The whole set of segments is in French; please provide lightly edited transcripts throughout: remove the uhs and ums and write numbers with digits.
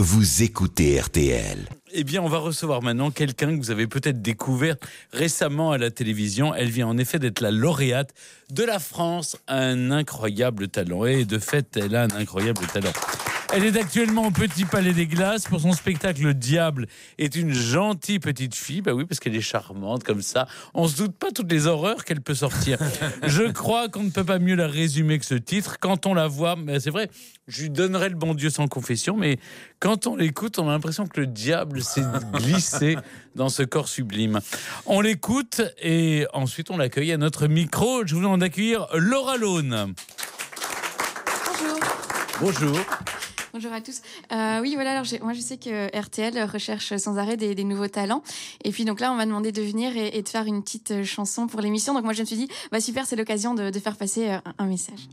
Vous écoutez RTL. Eh bien, on va recevoir maintenant quelqu'un que vous avez peut-être découvert récemment à la télévision. Elle vient en effet d'être la lauréate de la France, un incroyable talent. Et de fait, elle a un incroyable talent. Elle est actuellement au Petit Palais des Glaces pour son spectacle Le Diable est une gentille petite fille. Bah oui, parce qu'elle est charmante comme ça. On se doute pas toutes les horreurs qu'elle peut sortir. Je crois qu'on ne peut pas mieux la résumer que ce titre. Quand on la voit, mais c'est vrai, je lui donnerai le bon Dieu sans confession, mais quand on l'écoute, on a l'impression que le diable s'est glissé dans ce corps sublime. On l'écoute et ensuite on l'accueille à notre micro. Je vous demande d'accueillir Laura Lone. Bonjour. Bonjour. Bonjour à tous. Oui, voilà. Alors, moi, je sais que RTL recherche sans arrêt des nouveaux talents. Et puis, donc là, on m'a demandé de venir et de faire une petite chanson pour l'émission. Donc, moi, je me suis dit, bah super, c'est l'occasion de faire passer un message.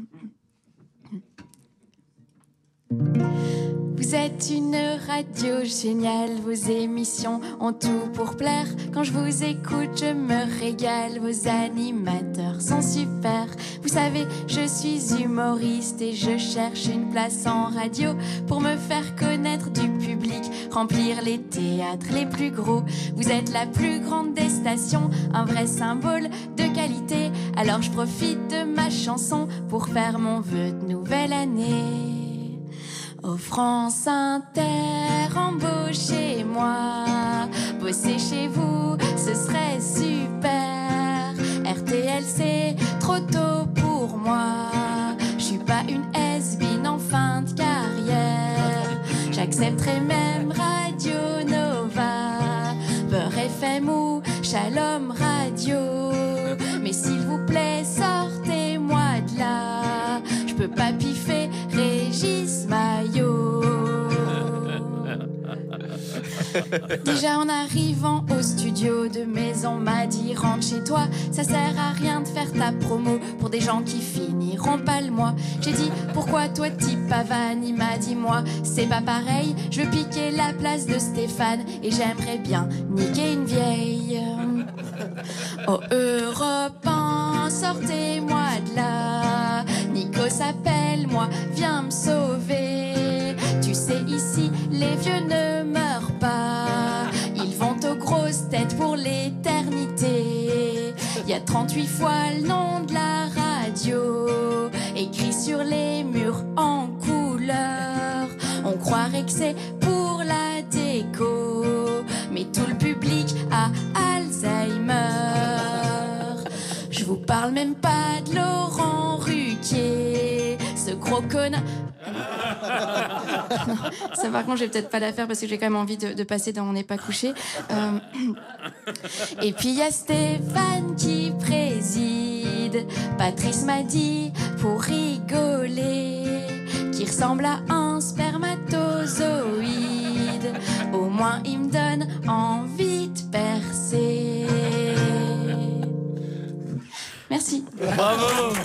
Vous êtes une radio géniale, vos émissions ont tout pour plaire. Quand je vous écoute, je me régale, vos animateurs sont super. Vous savez, je suis humoriste et je cherche une place en radio pour me faire connaître du public, remplir les théâtres les plus gros. Vous êtes la plus grande des stations, un vrai symbole de qualité. Alors je profite de ma chanson pour faire mon vœu de nouvelle année. Oh France Inter, embauchez-moi, bossez chez vous, ce serait super. RTL, c'est trop tôt pour moi, je suis pas une has-been en fin de carrière. J'accepterai même Radio Nova, Beurre FM ou Shalom Radio. Mais s'il vous plaît, sortez-moi de là, je peux pas piffer Régis Maillot. Déjà en arrivant au studio de maison, m'a dit rentre chez toi, ça sert à rien de faire ta promo pour des gens qui finiront pas le mois. J'ai dit pourquoi toi t'y pavanes, il m'a dit moi c'est pas pareil, je veux piquer la place de Stéphane et j'aimerais bien niquer une vieille. Oh Europe 1, sortez-moi de là, Nico s'appelle, moi viens me sauver. Tu sais ici les vieux ne meurent pas, ils vont aux grosses têtes pour l'éternité. Il y a 38 fois le nom de la radio écrit sur les murs en couleur. On croirait que c'est pour la déco, mais tout le public a Alzheimer. Je vous parle même pas de Laurent Ruquier, ce gros connard. Non, ça par contre je vais peut-être pas la faire parce que j'ai quand même envie de passer dans On n'est pas couché. Et puis il y a Stéphane qui préside, Patrice m'a dit pour rigoler qu'il ressemble à un spermatozoïde. Au moins il me donne envie de percer. Merci. Bravo.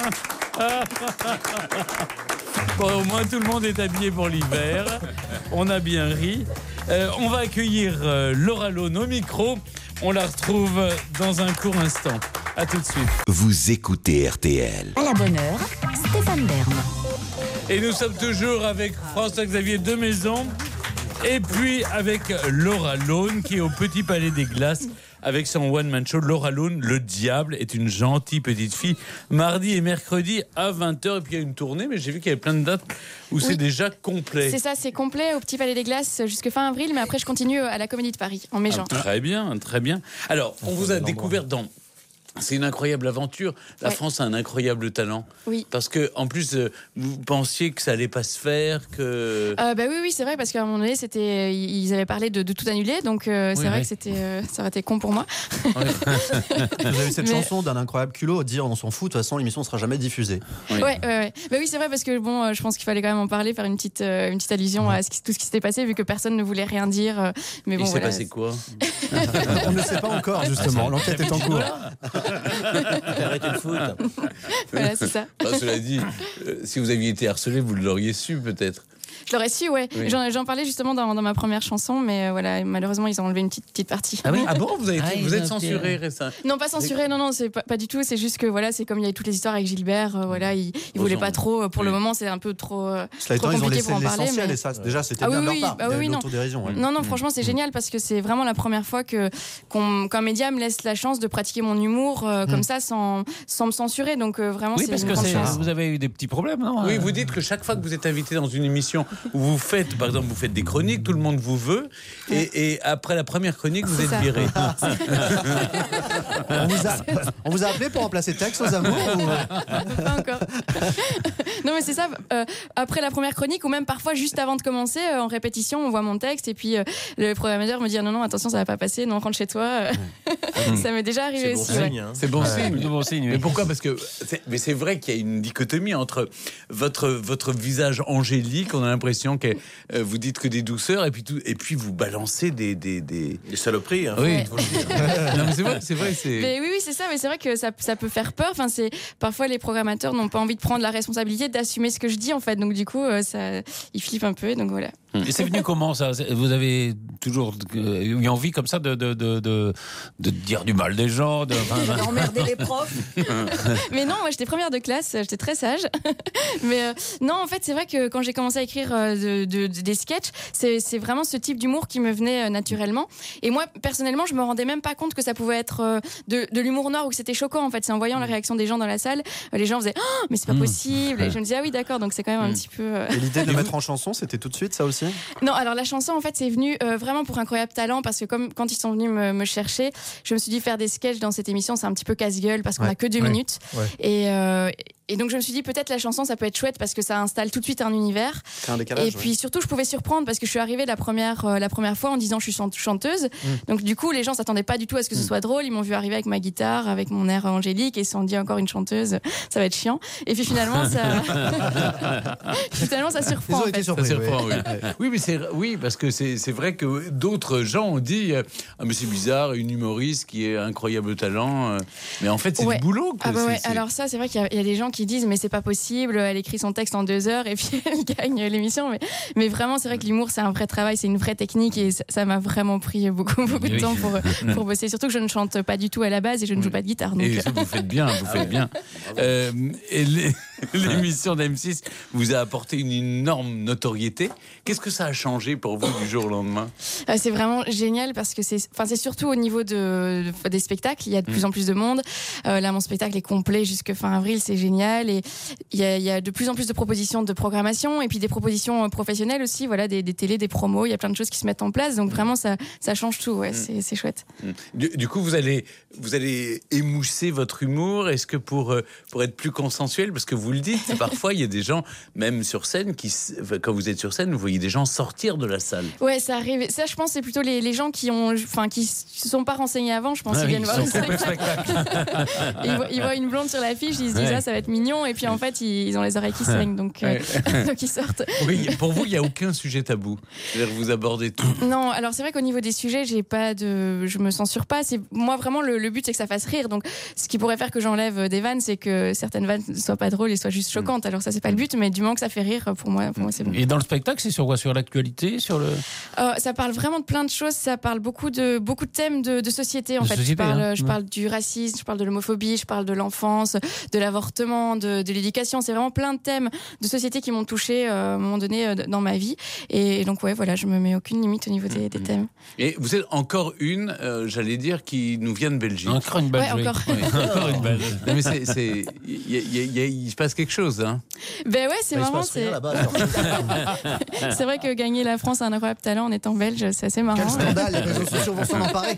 Bon, au moins tout le monde est habillé pour l'hiver. On a bien ri. On va accueillir Laura Lone au micro. On la retrouve dans un court instant. À tout de suite. Vous écoutez RTL. À la bonne heure, Stéphane Bern. Et nous sommes toujours avec François-Xavier Demaison et puis avec Laura Lone qui est au Petit Palais des Glaces avec son one-man show. Laura Lone, Le Diable est une gentille petite fille. Mardi et mercredi à 20h. Et puis il y a une tournée, mais j'ai vu qu'il y avait plein de dates où c'est déjà complet. C'est ça, c'est complet au Petit Palais des Glaces jusque fin avril, mais après je continue à la Comédie de Paris en mai-juin. Très bien, très bien. Alors, on vous a découvert dans... C'est une incroyable aventure. La France a un incroyable talent. Oui. Parce que, en plus, vous pensiez que ça allait pas se faire, que. Oui, c'est vrai, parce qu'à un moment donné, ils avaient parlé de tout annuler, donc c'est vrai que ça aurait été con pour moi. Vous avez cette chanson d'un incroyable culot, dire on s'en fout, de toute façon l'émission ne sera jamais diffusée. Ouais. Bah oui, c'est vrai, parce que bon, je pense qu'il fallait quand même en parler, faire une petite allusion à tout ce qui s'était passé, vu que personne ne voulait rien dire. Mais bon, il s'est passé quoi? On ne sait pas encore, justement. L'enquête est en cours. Arrêtez le foot. Voilà, c'est ça. Cela dit, si vous aviez été harcelé, vous l'auriez su peut-être. Je l'aurais su, ouais. Oui. J'en parlais justement dans ma première chanson, mais voilà, malheureusement, ils ont enlevé une petite partie. Ah bon, vous ils êtes ont censuré récemment. Non, pas censuré, non, c'est pas du tout. C'est juste que voilà, c'est comme il y a eu toutes les histoires avec Gilbert, voilà, il voulait pas trop. Pour le moment, c'est un peu trop. Cela étant, ils ont compliqué laissé pour en parler, l'essentiel mais- et ça, déjà, c'était Ah bien oui, de leur oui, part. bah Il y avait oui, de non. l'autodérision. Ouais. Non, franchement, c'est génial parce que c'est vraiment la première fois qu'un média me laisse la chance de pratiquer mon humour comme ça sans me censurer. Donc vraiment, Oui, c'est parce une que grande chance. vous avez eu des petits problèmes, non? Oui, vous dites que chaque fois que vous êtes invité dans une émission où vous faites, par exemple, vous faites des chroniques, tout le monde vous veut, et après la première chronique, vous C'est êtes ça. viré. On vous a appelé pour remplacer Tex aux amours ou... Pas encore. Non, mais c'est ça. Après la première chronique, ou même parfois juste avant de commencer, en répétition, on voit mon texte et puis le programmateur me dit non, attention, ça va pas passer, non, rentre chez toi. Ça m'est déjà arrivé aussi. Ouais. C'est bon signe. C'est bon signe, oui. Mais pourquoi? Parce que c'est vrai qu'il y a une dichotomie entre votre visage angélique, on a l'impression que vous dites que des douceurs, et puis vous balancez des saloperies. Hein. Oui, Ouais. faut le dire. Non, mais c'est vrai. Mais oui, c'est ça. Mais c'est vrai que ça peut faire peur. Enfin, parfois les programmateurs n'ont pas envie de prendre la responsabilité d'assumer ce que je dis en fait. Donc du coup, ils flippent un peu. Et donc voilà. Et c'est venu comment ça? Vous avez toujours eu envie comme ça de dire du mal des gens, D'emmerder les profs. Mais non, moi j'étais première de classe, j'étais très sage. Mais non, en fait, c'est vrai que quand j'ai commencé à écrire des sketchs, c'est vraiment ce type d'humour qui me venait naturellement. Et moi, personnellement, je me rendais même pas compte que ça pouvait être de l'humour noir ou que c'était choquant. En fait, c'est en voyant la réaction des gens dans la salle, les gens faisaient oh, mais c'est pas possible. Et je me disais ah oui, d'accord, donc c'est quand même un petit peu. Et l'idée de le mettre en chanson, c'était tout de suite ça aussi? Non, alors la chanson en fait c'est venu vraiment pour Incroyable Talent parce que comme quand ils sont venus me chercher, je me suis dit faire des sketchs dans cette émission c'est un petit peu casse-gueule parce qu'on a que 2 minutes et donc je me suis dit peut-être la chanson ça peut être chouette parce que ça installe tout de suite un univers Un décalage, et puis surtout je pouvais surprendre parce que je suis arrivée la première fois en disant je suis chanteuse donc du coup les gens s'attendaient pas du tout à ce que ce soit drôle, ils m'ont vu arriver avec ma guitare avec mon air angélique et ils se sont dit encore une chanteuse ça va être chiant et puis finalement ça surprend. Ils ont en été fait. surpris. Ça surprend, oui, parce que c'est vrai que d'autres gens ont dit ah mais c'est bizarre, une humoriste qui est incroyable talent, mais en fait c'est Ouais. du boulot. Quoi. Ah bah ouais. C'est- Alors ça c'est vrai qu'il y a des gens qui disent mais c'est pas possible, elle écrit son texte en 2 heures et puis elle gagne l'émission, mais vraiment c'est vrai que l'humour c'est un vrai travail, c'est une vraie technique et ça m'a vraiment pris beaucoup de temps pour bosser, surtout que je ne chante pas du tout à la base et je ne joue pas de guitare donc. Et ça, vous faites bien, vous faites bien. Et l'émission d'M6 vous a apporté une énorme notoriété. Qu'est-ce que ça a changé pour vous du jour au lendemain? C'est vraiment génial parce que c'est surtout au niveau des spectacles, il y a de plus en plus de monde. Là, mon spectacle est complet jusque fin avril, c'est génial. Et il y a de plus en plus de propositions de programmation et puis des propositions professionnelles aussi, voilà, des télés, des promos, il y a plein de choses qui se mettent en place. Donc vraiment, ça change tout, ouais, c'est chouette. Du coup, vous allez émousser votre humour. Est-ce que pour être plus consensuel, parce que vous le dites, parfois il y a des gens, même sur scène, quand vous êtes sur scène, vous voyez des gens sortir de la salle. Ouais, ça arrive. Ça, je pense, c'est plutôt les gens qui se sont pas renseignés avant. Je pense qu'ils viennent voir le spectacle. Ils voient une blonde sur l'affiche, ils se disent ça va être mignon, et puis en fait ils ont les oreilles qui saignent, donc ils sortent. Oui, pour vous, il n'y a aucun sujet tabou. C'est-à-dire que vous abordez tout. Non, alors c'est vrai qu'au niveau des sujets, je me censure pas. C'est moi vraiment le but, c'est que ça fasse rire. Donc ce qui pourrait faire que j'enlève des vannes, c'est que certaines vannes ne soient pas drôles et soient juste choquantes. Alors ça, c'est pas le but, mais du moment que ça fait rire, pour moi c'est bon. Et dans le spectacle, c'est sur quoi? Sur l'actualité, sur le. Ça parle vraiment de plein de choses. Ça parle beaucoup de thèmes de société. En De fait, société, je parle du racisme, je parle de l'homophobie, je parle de l'enfance, de l'avortement, de l'éducation. C'est vraiment plein de thèmes de société qui m'ont touchée à un moment donné dans ma vie. Et donc ouais, voilà, je me mets aucune limite au niveau des thèmes. Et vous êtes encore une, j'allais dire, qui nous vient de Belgique. Encore une Belge. Ouais, oui. encore. Oui, encore une Belge. Non, mais il se passe quelque chose, hein. Ben ouais, c'est Il se marrant. passe rien là-bas. C'est vrai que gagner la France a un incroyable talent en étant belge, c'est assez marrant. Quel scandale, les réseaux sociaux vont s'en emparer.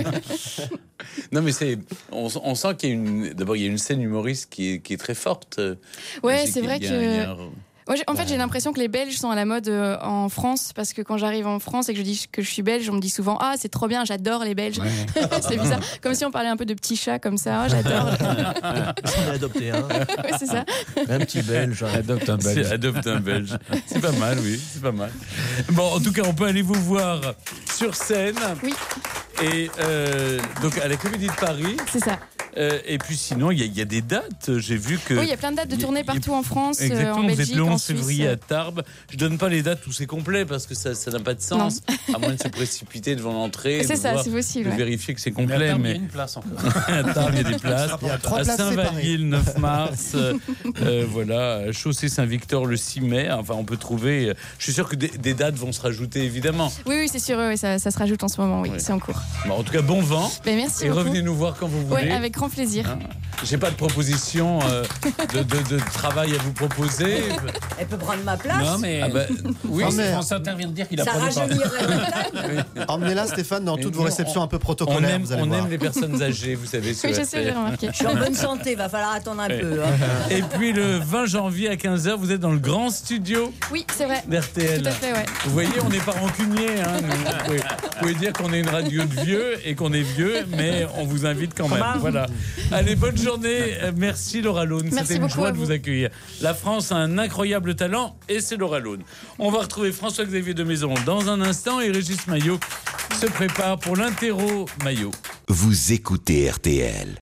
Non, mais on sent qu'il y a il y a une scène humoriste qui est très forte. Ouais, C'est c'est vrai qu'il y a que. Ouais, en fait, j'ai l'impression que les Belges sont à la mode en France, parce que quand j'arrive en France et que je dis que je suis belge, on me dit souvent ah c'est trop bien, j'adore les Belges. Ouais. C'est bizarre, comme si on parlait un peu de petits chats comme ça. Ah, j'adore. On est adopté, hein. Ouais, c'est ça. Un petit belge. Adopte un Belge. Adopte un Belge. C'est pas mal, oui, c'est pas mal. Bon, en tout cas, on peut aller vous voir sur scène. Oui. Et donc à la Comédie de Paris. C'est ça. Et puis sinon, il y a des dates. J'ai vu que. Oui, il y a plein de dates de tournée partout en France, Exactement, en vous Belgique, êtes le 11 en Suisse. février à Tarbes. Je donne pas les dates où c'est complet parce que ça n'a pas de sens. À moins de se précipiter devant l'entrée. C'est ça, c'est possible. De Ouais. vérifier que c'est Mais complet. à Tarbes, il y Mais a une place encore. à Tarbes, il y a des places. Il y a 3 À places Saint-Vallier, le 9 mars. Voilà, Chaussée Saint-Victor, le 6 mai. Enfin, on peut trouver. Je suis sûr que des dates vont se rajouter, évidemment. Oui, c'est sûr, oui, ça se rajoute en ce moment, oui, Ouais. c'est en cours. Bon, en tout cas, bon vent. Ben, merci Et beaucoup. revenez nous voir quand vous voulez. Ouais, avec grand plaisir. Hein, j'ai pas de proposition de travail à vous proposer. Elle peut prendre ma place. Non, mais. Ah bah, Oui, Non, mais- France Inter vient de dire qu'il a Ça prenait pas. rajeunirait la taille. Emmenez-la, Stéphane, dans Mais toutes nous, vos réceptions un peu On protocolaires, aime, vous allez voir. les personnes âgées, vous savez. sur Oui, je sais, j'ai RTL. remarqué. Je suis en bonne santé, va falloir attendre un peu. Hein. Et puis le 20 janvier à 15h, vous êtes dans le grand studio Oui, c'est vrai. d'RTL. Tout à fait, ouais. Vous voyez, on n'est pas rancunier. Hein, nous. Vous pouvez dire qu'on est une radio de vieux et qu'on est vieux, mais on vous invite quand même. Voilà. Allez, bonne journée. Merci Laura Lone. Merci C'était une beaucoup joie à de vous. vous accueillir. La France a un incroyable talent et c'est Laura Lone. On va retrouver François-Xavier de Maison dans un instant et Régis Maillot se prépare pour l'interro Maillot. Vous écoutez RTL.